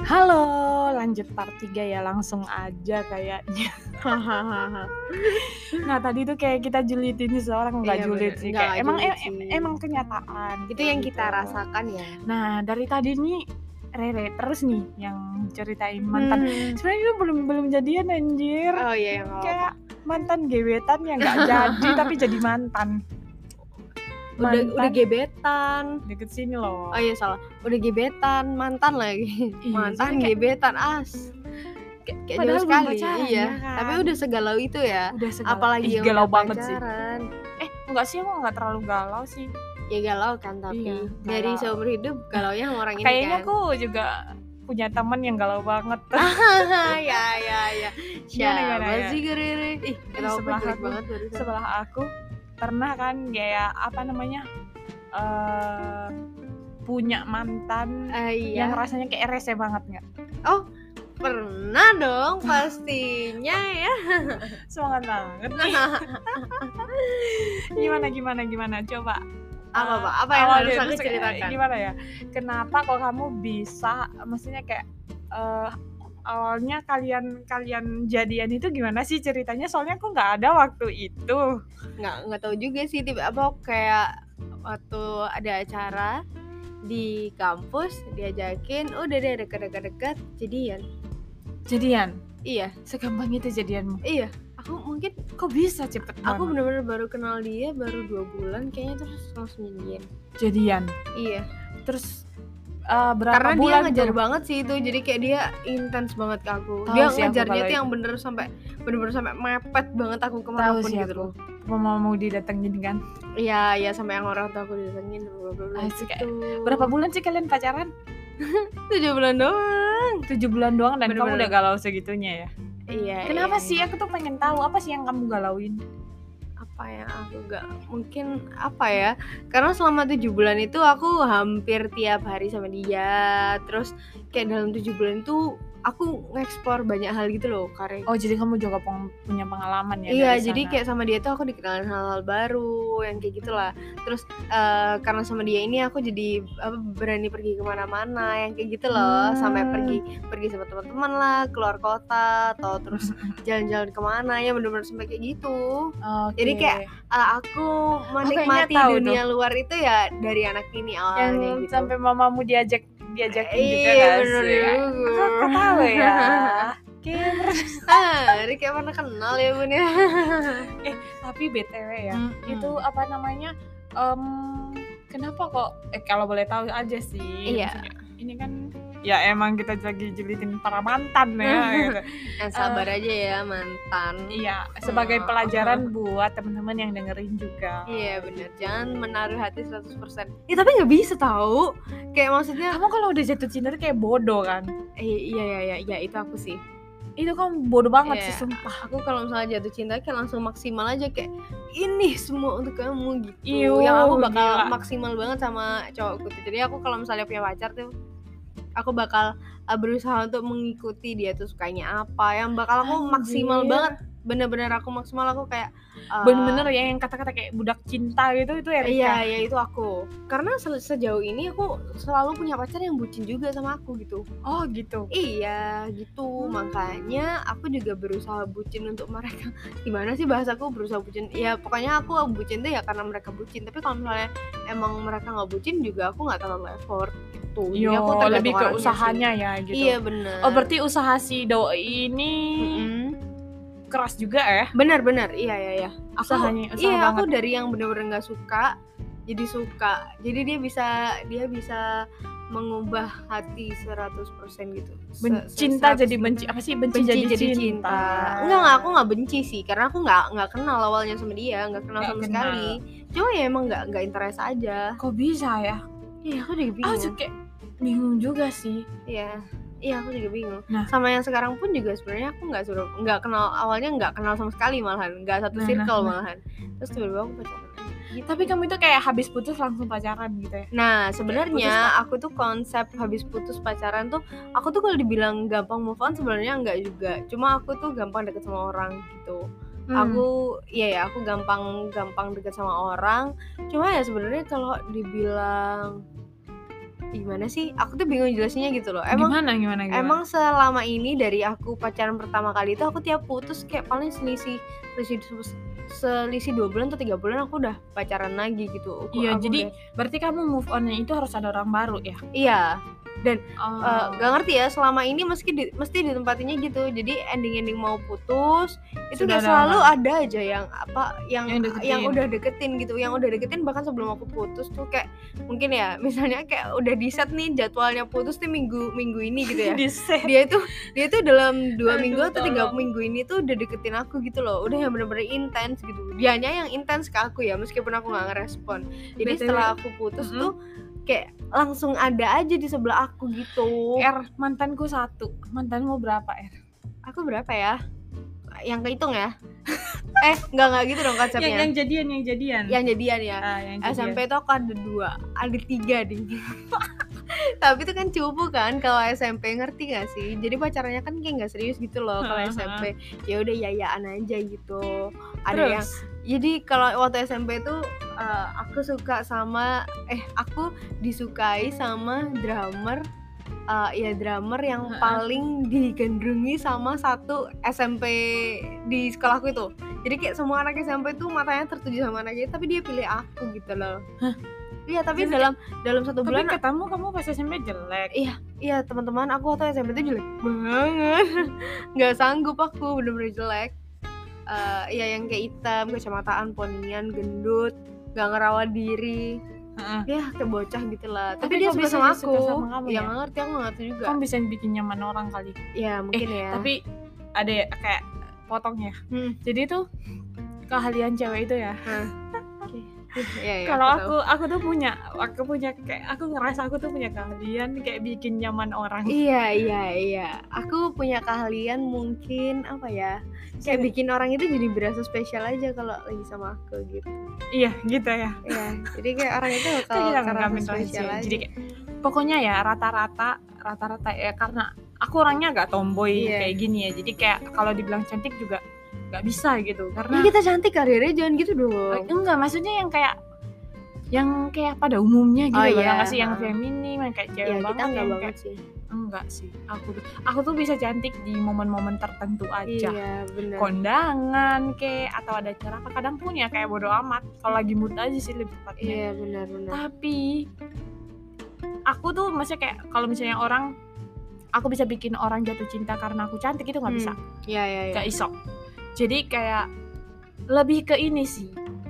Halo, lanjut part 3 ya, langsung aja kayaknya. Nah, tadi tuh kayak kita julitin seseorang, enggak Iya, julid bener. sih, Enggak kayak emang julid sih. emang kenyataan. Itu kayak yang gitu. kita rasakan ya. Nah, dari tadi nih Rere terus nih yang ceritain mantan. Sebenarnya itu belum jadian anjir. Oh iya, enggak Kayak apa-apa. mantan gebetan yang enggak jadi tapi jadi mantan. Udah gebetan. Deket sini loh. Oh iya, salah. Udah gebetan, mantan lagi. Iya, mantan jadi gebetan kayak padahal jauh belum sekali. pacaran, Iya, ya kan? tapi udah segalau itu ya. Udah segalau. Apalagi yang galau udah banget sih. pacaran. Enggak sih, aku enggak terlalu galau sih. Ya galau kan, tapi Iya, dari galau. seumur hidup galaunya sama orang ini Kayaknya kan. aku juga punya teman yang galau banget. ya. Gimana Siapa ya? sih Rere? Ih, kita Sebelah jelek aku. banget barusan. Sebelah aku pernah kan kayak apa namanya? Punya mantan Iya. yang rasanya kayak rese banget nggak? Oh, pernah dong pastinya ya. Semangat banget. Gimana? Coba. Apa yang harus aku ceritakan? Gimana ya? Kenapa kok kamu bisa, maksudnya kayak awalnya kalian jadian itu gimana sih ceritanya? Soalnya aku nggak ada waktu itu. Nggak tahu juga sih, tiba apa kayak waktu ada acara di kampus diajakin, udah deh dekat jadian. Iya, segampang itu jadianmu. Iya, aku mungkin kok bisa cepet aku banget? benar-benar baru kenal dia baru 2 bulan kayaknya, terus langsung jadian. Iya, terus berapa karena bulan dia ngejar tuh? banget sih itu, jadi kayak dia intens banget ke aku. Tahu Dia sih aku ngejarnya kalau tuh yang itu. bener-bener sampai mepet banget aku Tahu kemanapun sih gitu aku. loh. Mau didatengin kan? Iya, sampai yang orang tua aku didatengin Asik, gitu. Berapa bulan sih kalian pacaran? 7 bulan doang. 7 bulan doang dan Bener-bener. kamu udah galau segitunya ya? Iya. Kenapa iya. sih? Aku tuh pengen tahu apa sih yang kamu galauin? Apa yang aku gak mungkin apa ya? Karena selama 7 bulan itu aku hampir tiap hari sama dia. Terus kayak dalam 7 bulan itu aku nge-explore banyak hal gitu loh, Kare. Oh, jadi kamu juga punya pengalaman ya? Iya, dari jadi sana. kayak sama dia tuh aku dikenalin hal-hal baru yang kayak gitulah. Terus karena sama dia ini aku jadi berani pergi kemana-mana yang kayak gitu loh. Sampai pergi sama teman-teman lah, keluar kota atau terus jalan-jalan kemana ya, bener-bener sampai kayak gitu. Okay. Jadi kayak aku menikmati dunia luar itu ya dari anak ini awalnya yang gitu. sampai mamamu diajakin juga Iya, gak sih? Aku tahu ya. Ini kayak pernah kenal ya Bun ya. Tapi BTW ya, itu apa namanya? Kenapa kok? Kalau boleh tahu aja sih. Iya. Ini kan ya emang kita lagi julitin para mantan ya. Gitu. Yang sabar aja ya mantan. Iya, sebagai pelajaran buat teman-teman yang dengerin juga. Iya benar, jangan menaruh hati 100%. Ya tapi nggak bisa tahu. Kayak maksudnya kamu kalau udah jatuh cinta tuh kayak bodoh kan? Iya itu aku sih. Itu kan bodoh banget sih sumpah. Aku kalau misalnya jatuh cinta kayak langsung maksimal aja, kayak ini semua untuk kamu gitu. Iyo, yang aku bakal gila. maksimal banget sama cowokku. Jadi aku kalau misalnya punya pacar tuh aku bakal berusaha untuk mengikuti dia tuh sukanya apa, yang bakal aku maksimal banget. Bener-bener aku maksimal, aku kayak bener-bener ya yang kata-kata kayak budak cinta gitu, itu Erika. Iya itu aku. Karena sejauh ini aku selalu punya pacar yang bucin juga sama aku gitu. Oh gitu. Iya gitu. Makanya aku juga berusaha bucin untuk mereka. Gimana sih bahasaku berusaha bucin? Ya pokoknya aku bucin tuh ya karena mereka bucin. Tapi kalau misalnya emang mereka nggak bucin juga aku nggak terlalu effort gitu. Yo, aku lebih ke usahanya sih. Ya gitu. Iya benar. Oh berarti usaha si doi ini keras juga ya? Benar iya. Usahanya iya banget. Aku dari yang benar-benar nggak suka jadi suka. Jadi dia bisa mengubah hati 100% gitu. Cinta jadi benci. Apa sih benci jadi cinta? Enggak, aku nggak benci sih, karena aku nggak kenal awalnya sama dia, nggak kenal sama sekali. Cuma ya emang nggak interest aja. Kok bisa ya? Iya, aku juga bingung. Aku kayak bingung juga sih. Iya, aku juga bingung. Nah, sama yang sekarang pun juga sebenarnya aku nggak kenal, awalnya nggak kenal sama sekali, malahan nggak satu circle malahan. Terus tiba-tiba aku pacaran. Gitu. Tapi kamu itu kayak habis putus langsung pacaran gitu ya? Nah sebenarnya aku tuh konsep habis putus pacaran tuh, aku tuh kalau dibilang gampang move on sebenarnya enggak juga. Cuma aku tuh gampang deket sama orang gitu. Aku aku gampang deket sama orang. Cuma ya sebenarnya kalau dibilang gimana sih? Aku tuh bingung jelasinnya gitu loh. Gimana? Emang selama ini dari aku pacaran pertama kali itu aku tiap putus kayak paling selisih 2 bulan atau 3 bulan aku udah pacaran lagi gitu. Iya, Aku jadi berarti kamu move on-nya itu harus ada orang baru ya? iya. Dan Oh. gak ngerti ya, selama ini mesti ditempatinnya gitu. Jadi ending mau putus itu Sudah kayak ada selalu orang. ada aja yang Yang udah deketin gitu. Yang udah deketin bahkan sebelum aku putus tuh kayak mungkin ya misalnya kayak udah di set nih jadwalnya putus nih minggu ini gitu ya. Di-set. Dia tuh dalam 2 minggu Aduh, atau 3 tolong. minggu ini tuh udah deketin aku gitu loh. Udah yang bener-bener intens gitu. Dianya yang intens ke aku ya, meskipun aku gak ngerespon. Jadi BTW, setelah aku putus tuh kayak langsung ada aja di sebelah aku gitu. mantanku 1. Mantanmu berapa, Aku berapa ya? Yang kehitung ya? Enggak gitu dong konsepnya. Yang jadian. Yang jadian ya. Yang jadian. SMP tuh aku ada 2, ada 3 ding. Tapi itu kan cupu kan kalau SMP, ngerti gak sih? Jadi pacarannya kan kayak nggak serius gitu loh kalau SMP. Ya udah yayaan aja gitu. Ada yang jadi kalau waktu SMP tuh aku disukai sama drummer yang paling digandrungi sama satu SMP di sekolahku itu. Jadi kayak semua anak SMP tuh matanya tertuju sama anaknya, tapi dia pilih aku gitu loh. Iya, tapi dalam 1 bulan. Tapi katamu kamu pas SMP jelek. Iya, teman-teman, aku waktu SMP tuh jelek banget. Nggak sanggup aku, bener-bener jelek. Yang kayak hitam, kacamataan, ponian, gendut, nggak ngerawat diri. Ya kayak bocah gitu lah. Tapi dia suka sama aku. Ya nggak ngerti, aku nggak ngerti juga. Kamu bisa bikin nyaman orang kali. Ya mungkin ya. Tapi ada kayak potongnya. Jadi tuh keahlian cewek itu ya. Kalau aku tuh punya kayak aku ngerasa aku tuh punya keahlian kayak bikin nyaman orang. Iya. Aku punya keahlian mungkin apa ya? Kayak bikin orang itu jadi berasa spesial aja kalau lagi sama aku gitu. Iya, gitu ya. Iya. Jadi kayak orang itu bakal ngerasa spesial aja. Jadi kayak, pokoknya ya rata-rata ya, karena aku orangnya agak tomboy kayak gini ya. Jadi kayak kalau dibilang cantik juga nggak bisa gitu, karena kita cantik karirnya jangan gitu dong. Enggak, maksudnya yang kayak pada umumnya gitu loh, nggak sih yang feminim, yang kayak cewek banget. Kita nggak banget sih. Enggak sih, aku tuh bisa cantik di momen-momen tertentu aja. Iya, benar. Kondangan kayak atau ada acara apa, kadang pun ya kayak bodo amat, kalau lagi mood aja sih lebih tepatnya. Iya, benar. Tapi aku tuh maksudnya kayak kalau misalnya aku bisa bikin orang jatuh cinta karena aku cantik, itu nggak bisa. Iya. Gak iso. Jadi kayak lebih ke ini sih,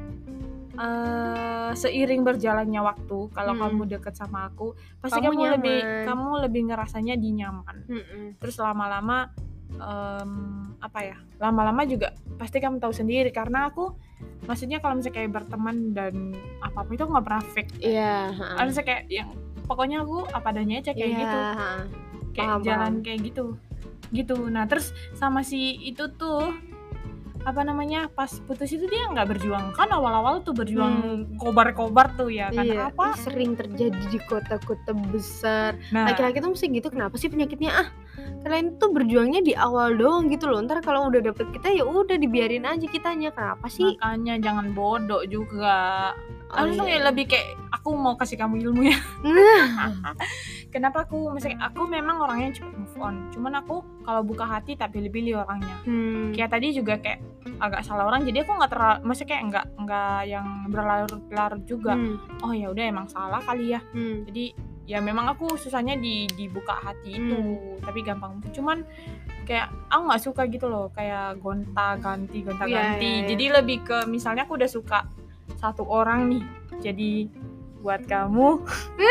seiring berjalannya waktu, kalau kamu deket sama aku pasti kamu lebih ngerasanya dinyaman. Terus lama-lama lama-lama juga pasti kamu tahu sendiri, karena aku maksudnya kalau misalnya kayak berteman dan apa-apa itu nggak pernah fake. Iya. Misalnya kayak yang pokoknya aku apa adanya aja kayak gitu. Kayak jalan kayak gitu. Nah terus sama si itu tuh pas putus itu dia nggak berjuang, kan awal-awal tuh berjuang kobar-kobar tuh ya kan. Apa sering terjadi di kota-kota besar. Laki-laki tuh mesti gitu, kenapa sih penyakitnya? Kalian tuh berjuangnya di awal doang gitu loh, ntar kalau udah dapet kita ya udah dibiarin aja kitanya. Kenapa sih? Makanya jangan bodoh juga. Harusnya lebih kayak aku mau kasih kamu ilmu ya. Kenapa aku memang orangnya cepet move on, cuman aku kalau buka hati tak pilih-pilih orangnya. Kayak tadi juga kayak agak salah orang, jadi aku nggak terlalu, maksudnya kayak nggak yang berlarut-larut juga. Oh ya udah emang salah kali ya. Jadi ya memang aku susahnya dibuka hati itu, tapi gampang. Cuman kayak aku nggak suka gitu loh, kayak gonta-ganti. Jadi lebih ke misalnya aku udah suka satu orang nih, jadi buat kamu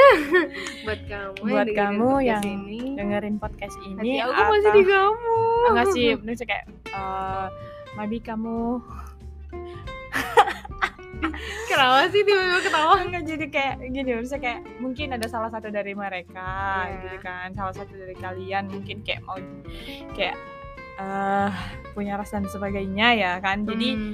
yang dengerin podcast ini, hati aku masih di kamu. Enggak sih, bener kayak maybe kamu kenapa sih tiba-tiba ketawa? Enggak, jadi kayak gini, maksudnya kayak mungkin ada salah satu dari mereka gitu kan, salah satu dari kalian mungkin kayak mau kayak punya rasa dan sebagainya ya kan. Jadi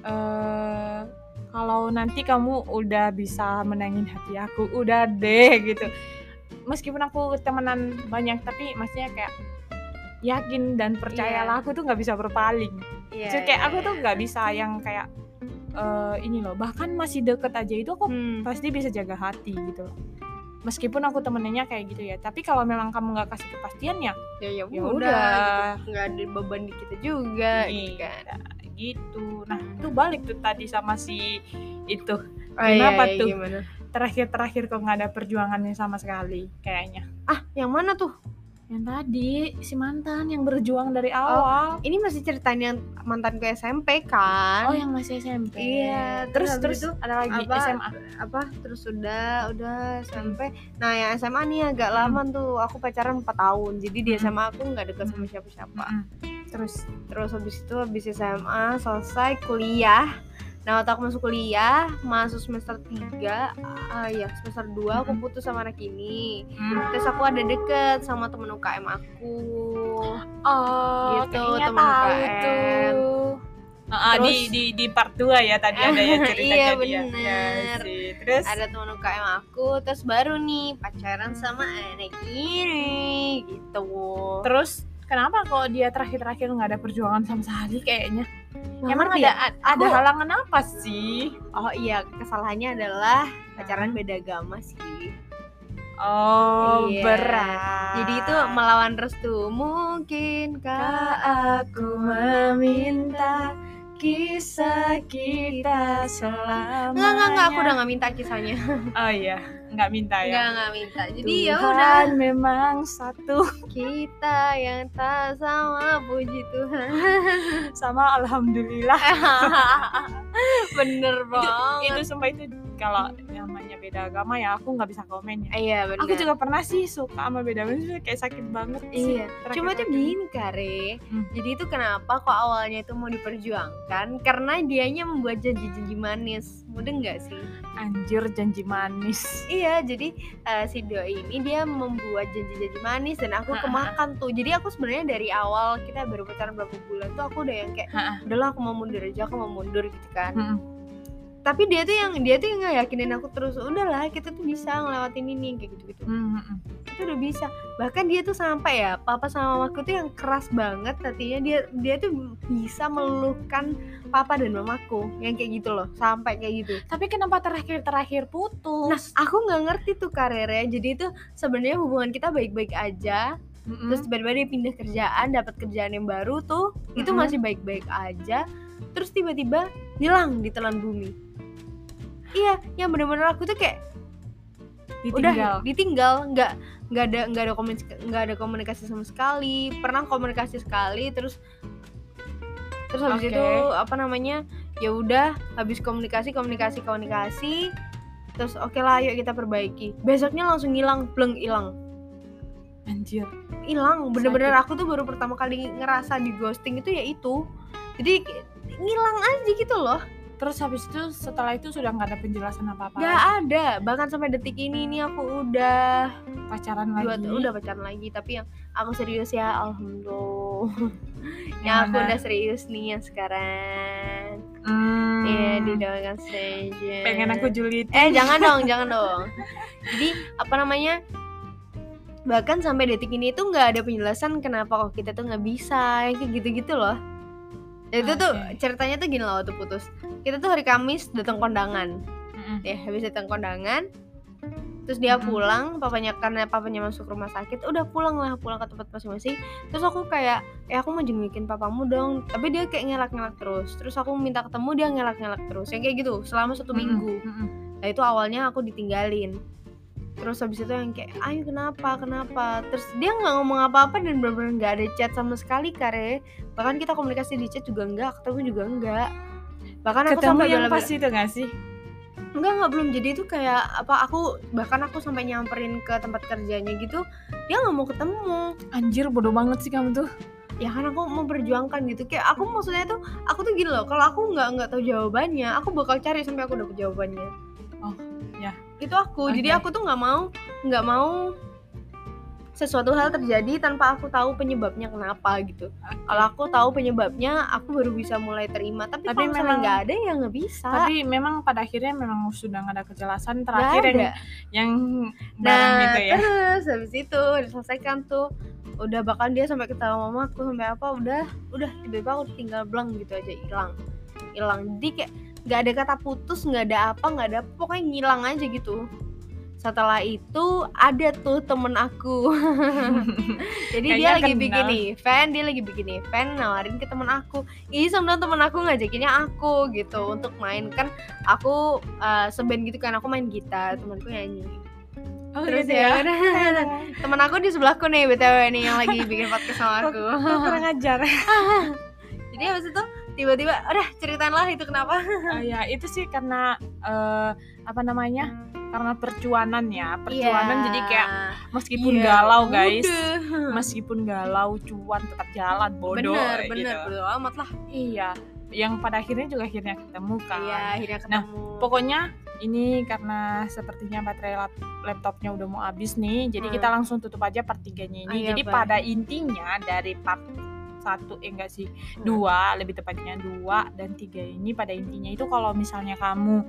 kalau nanti kamu udah bisa menangin hati aku, udah deh gitu. Meskipun aku temenan banyak, tapi maksudnya kayak yakin dan percayalah aku tuh nggak bisa berpaling. Jadi kayak aku tuh nggak bisa yang kayak ini loh, bahkan masih deket aja itu aku pasti bisa jaga hati gitu loh. meskipun aku temennya kayak gitu ya, tapi kalau memang kamu nggak kasih kepastian ya ya ya udah udah gitu. Nggak ada beban di kita juga gitu Iya, kan. gitu. Nah itu balik tuh tadi sama si itu, Oh, kenapa iya, tuh gimana? terakhir kok nggak ada perjuangannya sama sekali kayaknya. Yang mana tuh? Yang tadi si mantan yang berjuang dari awal. Ini masih ceritain yang mantanku SMP kan. Oh yang masih SMP. Iya, terus habis itu ada lagi apa, SMA. terus udah SMP. Nah yang SMA nih agak lama tuh, aku pacaran 4 tahun, jadi di SMA aku nggak deket sama siapa-siapa. Terus habis SMA selesai kuliah. Nah waktu aku masuk kuliah, masuk semester 3, semester 2 aku putus sama anak ini. Terus aku ada deket sama temen UKM aku. Oh, gitu, kayaknya temen tahu UKM. tuh. Terus, di part 2 ya tadi ada ya ceritanya iya, dia. bener. Ya, sih. Terus ada temen UKM aku, terus baru nih pacaran sama anak ini gitu. Terus kenapa kok dia terakhir nggak ada perjuangan sama sekali kayaknya? Nggak Emang ngerti ada halangan apa sih? Oh iya, kesalahannya adalah pacaran beda agama sih. Oh, Iya. berat. Jadi itu melawan restu. Mungkinkah aku meminta kisah kita selamanya? Enggak, aku udah nggak minta kisahnya. Oh iya, nggak minta ya. Nggak minta. Jadi ya Tuhan udah, memang satu. kita yang tak sama, puji Tuhan. Sama alhamdulillah. Bener banget. Itu sumpah itu kalau namanya beda agama ya aku nggak bisa komen ya. Iya bener. Aku juga pernah sih suka sama beda agama, kayak sakit banget sih. Iya. Cuma tuh gini Kare. Jadi itu kenapa kok awalnya itu mau diperjuangkan? Karena dianya membuat janji-janji manis. Mudah nggak sih? Anjir, janji manis. Iya, jadi si doi ini dia membuat janji-janji manis dan aku kemakan tuh. Jadi aku sebenarnya dari awal kita baru pacaran berapa bulan tuh aku udah yang kayak udahlah aku mau mundur aja, aku mau mundur gitu kan. Tapi dia tuh yang ngeyakinin aku terus, udahlah kita tuh bisa ngelewatin ini kayak gitu-gitu. Itu udah bisa. Bahkan dia tuh sampai ya, papa sama mamaku tuh yang keras banget hatinya, dia tuh bisa meluluhkan papa dan mamaku yang kayak gitu loh, sampai kayak gitu. Tapi kenapa terakhir putus? Nah, aku nggak ngerti tuh karirnya. Jadi itu sebenarnya hubungan kita baik-baik aja. Terus tiba-tiba dia pindah kerjaan, dapat kerjaan yang baru tuh, itu masih baik-baik aja. Terus tiba-tiba hilang di telan bumi. Iya, yang bener-bener aku tuh kayak ditinggal, nggak ada komunikasi sama sekali. Pernah komunikasi sekali, terus habis itu ya udah, habis komunikasi, terus oke lah, yuk kita perbaiki. Besoknya langsung hilang, hilang. Anjir, hilang, bener-bener aku tuh baru pertama kali ngerasa di ghosting itu ya itu. Jadi ngilang aja gitu loh. Terus habis itu setelah itu sudah nggak ada penjelasan apa-apa? Nggak ada, bahkan sampai detik ini aku udah pacaran lagi. Udah pacaran lagi, tapi yang aku serius ya, alhamdulillah. Yang aku udah serius nih yang sekarang. Iya, didoakan saja. Pengen aku julid. Jangan dong. Jadi bahkan sampai detik ini tuh nggak ada penjelasan kenapa kok kita tuh nggak bisa, kayak gitu-gitu loh. Itu tuh ceritanya tuh gini loh, waktu putus kita tuh hari Kamis datang kondangan. Ya habis datang kondangan, terus dia pulang, karena papanya masuk rumah sakit, udah pulang ke tempat masing-masing. Terus aku kayak aku mau jengukin papamu dong, tapi dia kayak ngelak-ngelak terus aku minta ketemu, dia ngelak-ngelak terus, yang kayak gitu selama 1 minggu. Nah itu awalnya aku ditinggalin. Terus habis itu yang kayak, ayo kenapa? Terus dia nggak ngomong apa-apa dan benar-benar nggak ada chat sama sekali Kare. Bahkan kita komunikasi di chat juga nggak, ketemu juga nggak. Bahkan aku ketemu sampai yang pas itu nggak sih? Enggak, belum. Jadi itu kayak aku sampai nyamperin ke tempat kerjanya gitu, dia nggak mau ketemu. Anjir, bodoh banget sih kamu tuh. Ya kan aku mau perjuangkan gitu, kayak aku maksudnya tuh, aku tuh gini loh, kalau aku nggak tahu jawabannya, aku bakal cari sampai aku dapet jawabannya. Oh ya, itu aku. Jadi aku tuh nggak mau sesuatu hal terjadi tanpa aku tahu penyebabnya kenapa gitu. Kalau aku tahu penyebabnya, aku baru bisa mulai terima. Tapi kalau misalnya nggak ada ya nggak bisa. Tapi memang pada akhirnya memang sudah nggak ada kejelasan terakhir yang bareng gitu ya. Terus habis itu diselesaikan tuh, udah bahkan dia sampai ketawa mamaku sampai apa, udah tiba-tiba aku tinggal blank gitu aja, hilang. Jadi kayak nggak ada kata putus, nggak ada apa, pokoknya ngilang aja gitu. setelah itu ada tuh temen aku. Jadi dia lagi bikin event nawarin ke temen aku. Iseng dong temen aku ngajakinnya aku gitu untuk main, kan aku seband gitu kan, aku main gitar, temanku nyanyi. Terus gitu ya temen aku di sebelahku nih BTW nih yang lagi bikin podcast sama aku. Kurang ajar. Jadi habis itu tiba-tiba udah ceritain lah itu kenapa. Ya itu sih karena karena percuanan jadi kayak meskipun galau guys, meskipun galau cuan tetap jalan bodoh. Bener bodo amat lah. Iya, yang pada akhirnya ketemu kan. Iya, akhirnya ketemu. Nah pokoknya ini karena sepertinya baterai laptopnya udah mau habis nih, jadi kita langsung tutup aja part 3-nya ini. Jadi pada intinya dari part 2, lebih tepatnya 2 dan 3 ini pada intinya itu kalau misalnya kamu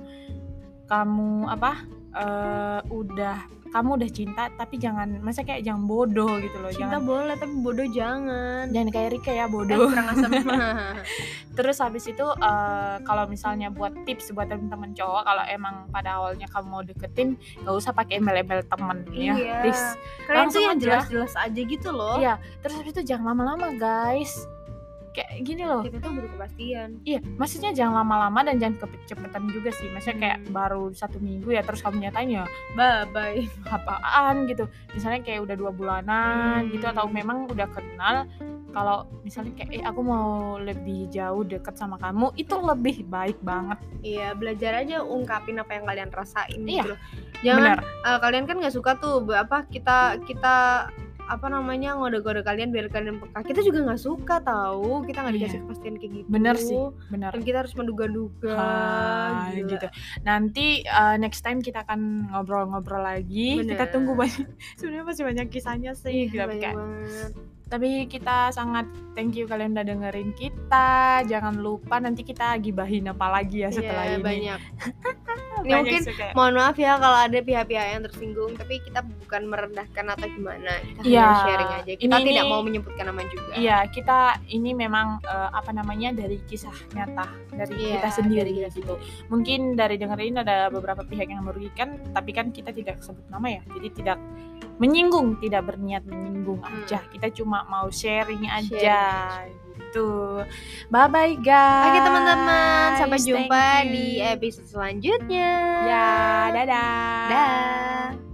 udah cinta tapi jangan bodoh gitu loh. Cinta boleh tapi bodoh jangan kayak Rika ya bodoh. Kurang asem. Terus habis itu kalau misalnya buat tips buat teman-teman cowok, kalau emang pada awalnya kamu mau deketin gak usah pakai embel-embel temen ya, please. Kalian tuh yang jelas-jelas aja gitu loh. Iya, terus habis itu jangan lama-lama guys. Kayak gini loh, kita tuh butuh kepastian. Iya, maksudnya jangan lama-lama dan jangan kecepetan juga sih. Maksudnya kayak baru 1 minggu ya terus kamu nyatain ya bye apaan gitu. Misalnya kayak udah 2 bulanan gitu, atau memang udah kenal. Kalau misalnya kayak aku mau lebih jauh deket sama kamu, itu lebih baik banget. Iya, belajar aja ungkapin apa yang kalian rasain gitu. Jangan kalian kan nggak suka tuh kita ngode-ngode kalian biar kalian peka. Kita juga nggak suka tahu, kita nggak dikasih kepastian kayak gitu. Bener sih, bener. Dan kita harus menduga-duga gitu. Nanti next time kita akan ngobrol-ngobrol lagi. Bener. Kita tunggu sebenarnya masih banyak kisahnya sih. Tapi kita sangat thank you kalian udah dengerin kita. Jangan lupa nanti kita gibahin apa lagi ya setelah ini. Banyak. Ini mungkin mohon maaf ya kalau ada pihak-pihak yang tersinggung, tapi kita bukan merendahkan atau gimana. Kita hanya sharing aja. Kita tidak mau menyebutkan nama juga. Iya, kita ini memang dari kisah nyata dari kita sendiri gitu. Mungkin dari dengerin ada beberapa pihak yang merugikan, tapi kan kita tidak sebut nama ya. Jadi tidak menyinggung, tidak berniat menyinggung aja. Kita cuma mau sharing aja gitu. Bye bye guys. Oke teman-teman, sampai jumpa di episode selanjutnya. Ya, dadah.